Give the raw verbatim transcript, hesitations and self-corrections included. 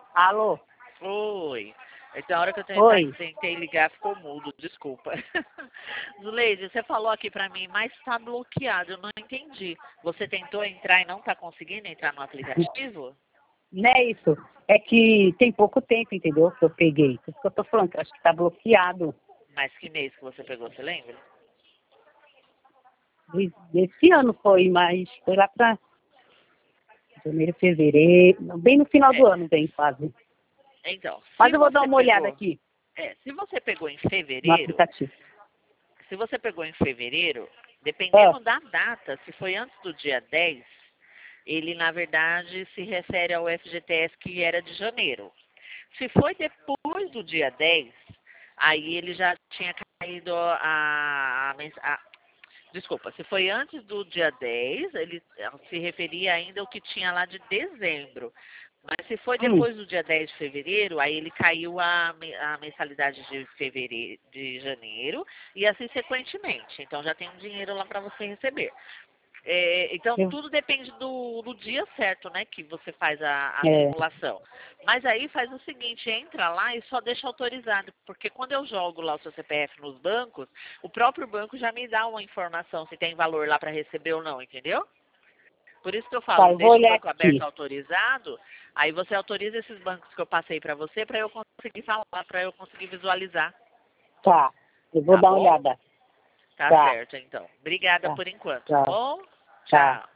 Alô? Oi. Então, a hora que eu Oi. tentei, tentei ligar, ficou mudo, desculpa. Zuleide, você falou aqui pra mim, mas tá bloqueado, eu não entendi. Você tentou entrar e não tá conseguindo entrar no aplicativo? Não é isso. É que tem pouco tempo, entendeu? Que eu peguei. Por isso que eu tô falando, que eu acho que tá bloqueado. Mas que mês que você pegou, você lembra? Des- Desse ano foi, mas foi lá pra janeiro, fevereiro. Bem no final do É. ano, bem quase. Então, Mas se eu vou dar você uma olhada pegou, aqui é, se você pegou em no fevereiro, aplicativo. se você pegou em fevereiro, Ah, dependendo da data, se foi antes do dia dez, ele na verdade se refere ao F G T S que era de janeiro. Se foi depois do dia dez, aí ele já tinha caído a, a, mens- a- desculpa, se foi antes do dia dez, ele eh, se referia ainda ao que tinha lá de dezembro. Mas se foi hum. depois do dia dez de fevereiro, aí ele caiu a, me- a mensalidade de fevereiro, de janeiro e assim sequentemente. Então já tem um dinheiro lá para você receber. É, então Eu, tudo depende do, do dia certo, né, que você faz a, a é, simulação. Mas aí faz o seguinte, entra lá e só deixa autorizado, porque quando eu jogo lá o seu C P F nos bancos, o próprio banco já me dá uma informação se tem valor lá para receber ou não, entendeu? Por isso que eu tá, falo, eu vou deixa o olhar banco aberto aqui. autorizado, aí você autoriza esses bancos que eu passei para você para eu conseguir falar, para eu conseguir visualizar, Tá, eu vou tá dar uma bom? olhada. Tá Tá, certo, então. Obrigada tá, por enquanto, tá tá, bom? tá. Tchau.